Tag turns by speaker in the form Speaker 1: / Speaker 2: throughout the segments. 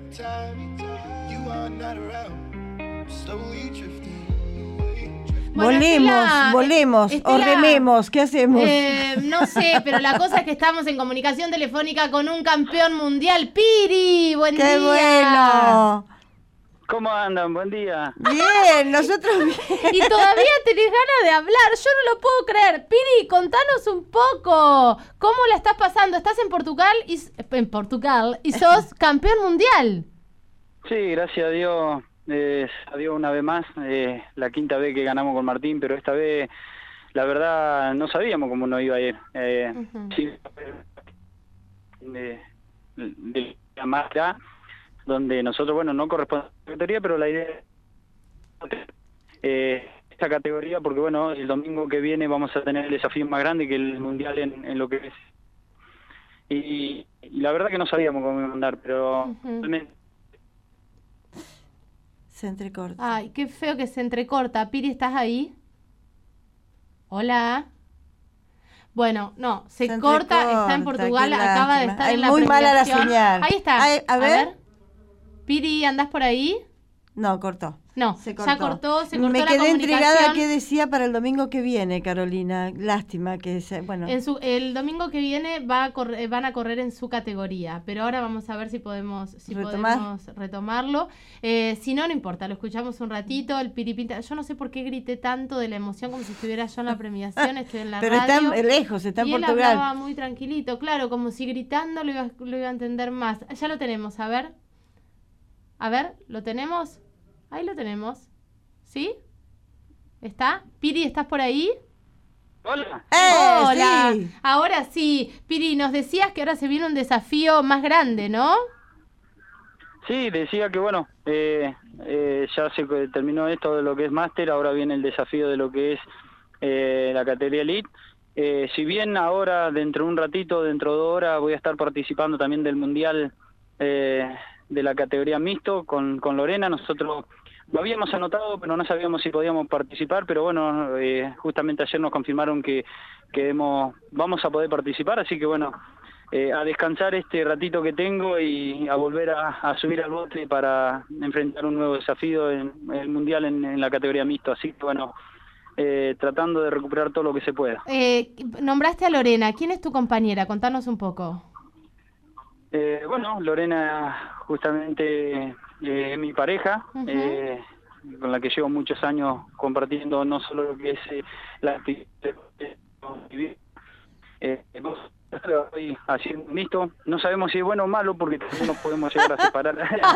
Speaker 1: Bueno,
Speaker 2: volemos o rememos, ¿qué hacemos?
Speaker 1: No sé, pero la cosa es que estamos en comunicación telefónica con un campeón mundial. Piri, buen día.
Speaker 2: ¡Qué bueno!
Speaker 3: ¿Cómo andan? Buen día.
Speaker 2: Bien, nosotros bien.
Speaker 1: Y todavía tenés ganas de hablar, yo no lo puedo creer. Piri, contanos un poco, ¿cómo la estás pasando? Estás en Portugal y sos campeón mundial.
Speaker 3: Sí, gracias a Dios. A Dios una vez más, la quinta vez que ganamos con Martín, pero esta vez, la verdad, no sabíamos cómo nos iba a ir. Sí, de la marca, donde nosotros, bueno, no corresponde a la categoría, pero la idea es esta categoría, porque bueno, el domingo que viene vamos a tener el desafío más grande que el mundial en lo que es. Y la verdad que no sabíamos cómo iba a andar, pero realmente.
Speaker 2: Se entrecorta.
Speaker 1: Ay, qué feo que se entrecorta. Piri, ¿estás ahí? Hola. Bueno, no, se corta, está en Portugal, acaba de estar en la
Speaker 2: muy mala la
Speaker 1: premiación.
Speaker 2: señal.
Speaker 1: Ahí está.
Speaker 2: A ver.
Speaker 1: Piri, ¿andás por ahí?
Speaker 2: No, cortó.
Speaker 1: No,
Speaker 2: se
Speaker 1: ya cortó la
Speaker 2: Me quedé
Speaker 1: comunicación.
Speaker 2: intrigada qué decía para el domingo que viene, Carolina. Lástima que bueno.
Speaker 1: El domingo que viene van a correr en su categoría, pero ahora vamos a ver si podemos retomarlo. Si no, no importa, lo escuchamos un ratito. El piripinta. Yo no sé por qué grité tanto de la emoción como si estuviera yo en la premiación, estoy en la
Speaker 2: pero
Speaker 1: radio.
Speaker 2: Pero está lejos, está en Portugal.
Speaker 1: Él hablaba muy tranquilito, claro, como si gritando lo iba a entender más. Ya lo tenemos, a ver. A ver, ¿lo tenemos? Ahí lo tenemos. ¿Sí? ¿Está? Piri, ¿estás por ahí?
Speaker 3: Hola.
Speaker 1: Hola.
Speaker 2: Sí.
Speaker 1: Ahora sí. Piri, nos decías que ahora se viene un desafío más grande, ¿no?
Speaker 3: Sí, decía que bueno, ya se terminó esto de lo que es máster, ahora viene el desafío de lo que es la categoría elite. Si bien ahora, dentro de un ratito, dentro de 2 horas, voy a estar participando también del mundial de la categoría mixto con Lorena. Nosotros lo habíamos anotado, pero no sabíamos si podíamos participar, pero bueno, justamente ayer nos confirmaron que vamos a poder participar, así que bueno, a descansar este ratito que tengo y a volver a subir al bote para enfrentar un nuevo desafío en el mundial en la categoría mixto, así que bueno, tratando de recuperar todo lo que se pueda.
Speaker 1: Nombraste a Lorena, ¿quién es tu compañera? Contanos un poco.
Speaker 3: Bueno, Lorena justamente es mi pareja, con la que llevo muchos años compartiendo no solo lo que es la actividad hoy haciendo mixto. No sabemos si es bueno o malo porque también nos podemos llegar a separar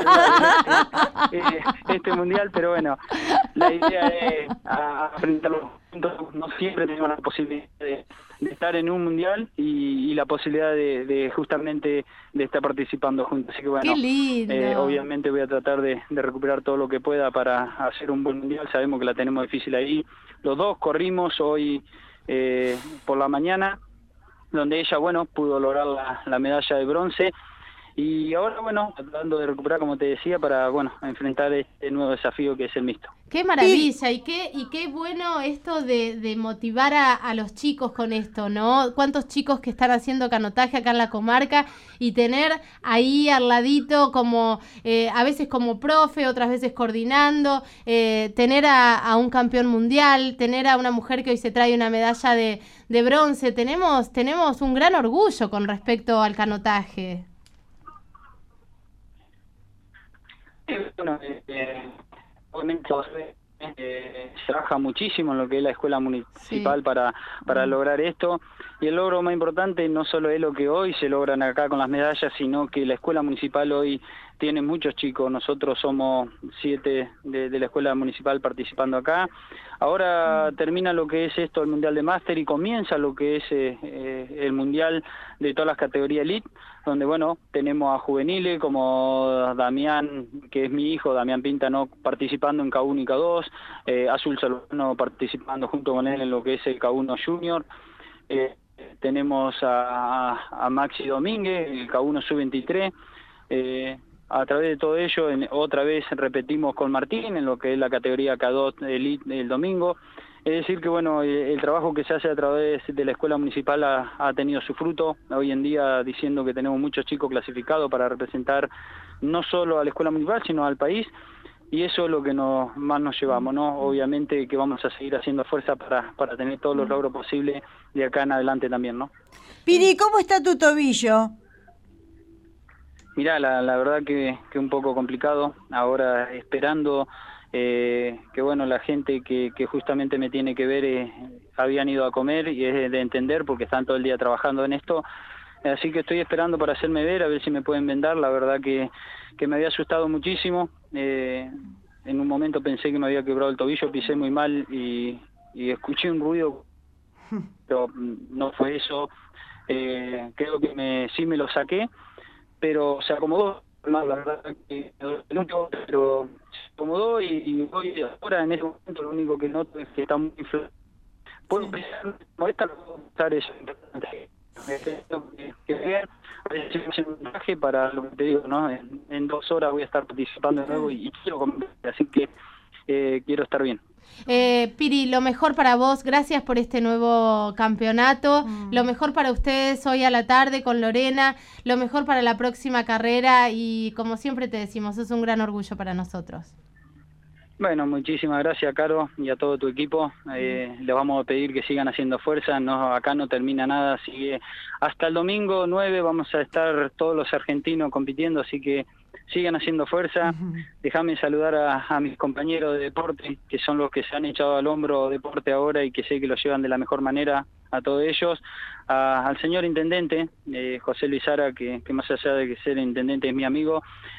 Speaker 3: este mundial, pero bueno, la idea es enfrentarlo juntos. No siempre tenemos la posibilidad de estar en un mundial y la posibilidad de justamente de estar participando juntos. Así que bueno,
Speaker 1: ¡qué lindo!
Speaker 3: Obviamente voy a tratar de recuperar todo lo que pueda para hacer un buen mundial. Sabemos que la tenemos difícil ahí. Los dos corrimos hoy por la mañana, donde ella, bueno, pudo lograr la medalla de bronce. Y ahora, bueno, tratando de recuperar, como te decía, para, bueno, enfrentar este nuevo desafío que es el mixto.
Speaker 1: ¡Qué maravilla! Y qué bueno esto de motivar a los chicos con esto, ¿no? Cuántos chicos que están haciendo canotaje acá en la comarca y tener ahí al ladito como, a veces como profe, otras veces coordinando, tener a un campeón mundial, tener a una mujer que hoy se trae una medalla de bronce. Tenemos un gran orgullo con respecto al canotaje.
Speaker 3: Bueno, obviamente se trabaja muchísimo en lo que es la escuela municipal para lograr esto, y el logro más importante no solo es lo que hoy se logran acá con las medallas, sino que la escuela municipal hoy tiene muchos chicos. Nosotros somos 7 de la escuela municipal participando acá. Ahora termina lo que es esto, el mundial de máster, y comienza lo que es el mundial de todas las categorías elite, donde bueno, tenemos a juveniles como Damián, que es mi hijo, Damián Pintano, participando en K1 y K2, Azul Salvano participando junto con él en lo que es el K1 Junior. Tenemos a Maxi Domínguez, el K1 Sub-23. A través de todo ello, otra vez repetimos con Martín en lo que es la categoría K2 Elite el domingo. Es decir que bueno, el trabajo que se hace a través de la escuela municipal ha tenido su fruto. Hoy en día, diciendo que tenemos muchos chicos clasificados para representar no solo a la escuela municipal, sino al país, y eso es lo que más nos llevamos, ¿no? Obviamente que vamos a seguir haciendo fuerza para tener todos los logros posibles de acá en adelante también, ¿no?
Speaker 2: Piri, ¿cómo está tu tobillo?
Speaker 3: Mirá, la verdad que un poco complicado, ahora esperando que bueno, la gente que justamente me tiene que ver habían ido a comer y es de entender porque están todo el día trabajando en esto, así que estoy esperando para hacerme ver, a ver si me pueden vendar. La verdad que me había asustado muchísimo, en un momento pensé que me había quebrado el tobillo, pisé muy mal y escuché un ruido, pero no fue eso. Creo que sí me lo saqué, pero se acomodó. La verdad que me dolió, pero se acomodó y hoy ahora en este momento lo único que noto es que está muy inflamado. Puedo pensar, molesta, puedo usar eso. Que vean, a ver si me hacen un mensaje para lo que te digo, ¿no? En 2 horas voy a estar participando de nuevo y quiero comer, así que quiero estar bien.
Speaker 1: Piri, lo mejor para vos, gracias por este nuevo campeonato, lo mejor para ustedes hoy a la tarde con Lorena, lo mejor para la próxima carrera y como siempre te decimos, es un gran orgullo para nosotros.
Speaker 3: Bueno, muchísimas gracias, Caro, y a todo tu equipo. Les vamos a pedir que sigan haciendo fuerza. Acá no termina nada, sigue hasta el domingo 9 vamos a estar todos los argentinos compitiendo, así que sigan haciendo fuerza. Déjame saludar a mis compañeros de deporte, que son los que se han echado al hombro deporte ahora y que sé que lo llevan de la mejor manera, a todos ellos. Al señor intendente, José Luis Sara, que más allá de que ser intendente es mi amigo,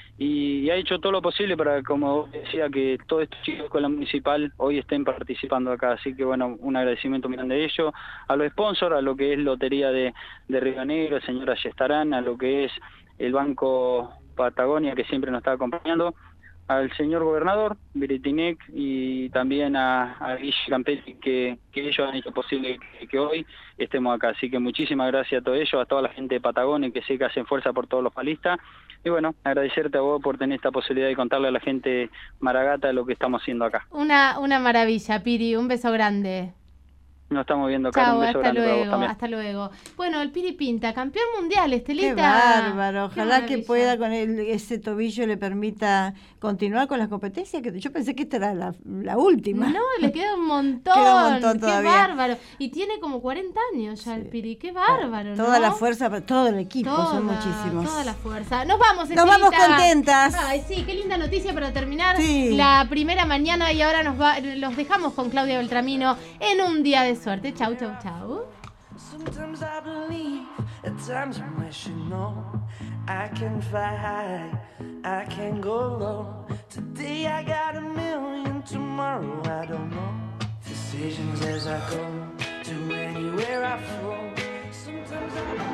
Speaker 3: y ha hecho todo lo posible para, como decía, que todos estos chicos con la municipal hoy estén participando acá, así que bueno, un agradecimiento muy grande de ellos, a los sponsors, a lo que es Lotería de Río Negro, el señor Ayestarán, a lo que es el Banco Patagonia, que siempre nos está acompañando, al señor gobernador, Beretinec, y también a Guille Campetti, que ellos han hecho posible que hoy estemos acá. Así que muchísimas gracias a todos ellos, a toda la gente de Patagonia, que sé que hacen fuerza por todos los palistas. Y bueno, agradecerte a vos por tener esta posibilidad de contarle a la gente maragata lo que estamos haciendo acá.
Speaker 1: Una maravilla, Piri, un beso grande.
Speaker 3: Nos estamos viendo, Caro.
Speaker 1: Chau,
Speaker 3: Un beso
Speaker 1: hasta
Speaker 3: grande para vos
Speaker 1: luego,
Speaker 3: también.
Speaker 1: hasta luego. Bueno, el Piri Pinta, campeón mundial, Estelita.
Speaker 2: Qué bárbaro,
Speaker 1: Qué
Speaker 2: ojalá que
Speaker 1: maravilla.
Speaker 2: pueda con ese tobillo le permita continuar con las competencias, que yo pensé que esta era la última.
Speaker 1: No, le queda un montón.
Speaker 2: Queda un montón
Speaker 1: Qué
Speaker 2: todavía.
Speaker 1: bárbaro. Y tiene como 40 años ya el Piri, qué bárbaro, ¿no?
Speaker 2: Toda la fuerza, todo el equipo, son muchísimos.
Speaker 1: Toda la fuerza. Nos vamos,
Speaker 2: Nos vamos
Speaker 1: Estelita.
Speaker 2: contentas.
Speaker 1: Ay, sí, qué linda noticia para terminar
Speaker 2: Sí.
Speaker 1: la primera mañana y ahora los dejamos con Claudia Beltramino en un día de suerte. Chau, chau, chau.
Speaker 4: Sometimes I believe, at times I wish you know I can fly high, I can go low. Today I got a million, tomorrow I don't know. Decisions as I go to anywhere I flow. Sometimes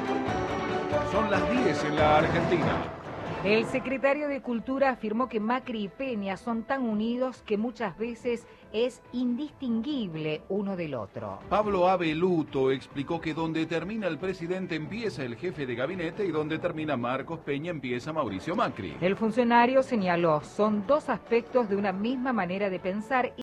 Speaker 5: Son las 10 en la Argentina.
Speaker 6: El secretario de Cultura afirmó que Macri y Peña son tan unidos que muchas veces es indistinguible uno del otro.
Speaker 5: Pablo Abeluto explicó que donde termina el presidente empieza el jefe de gabinete y donde termina Marcos Peña empieza Mauricio Macri.
Speaker 6: El funcionario señaló, son dos aspectos de una misma manera de pensar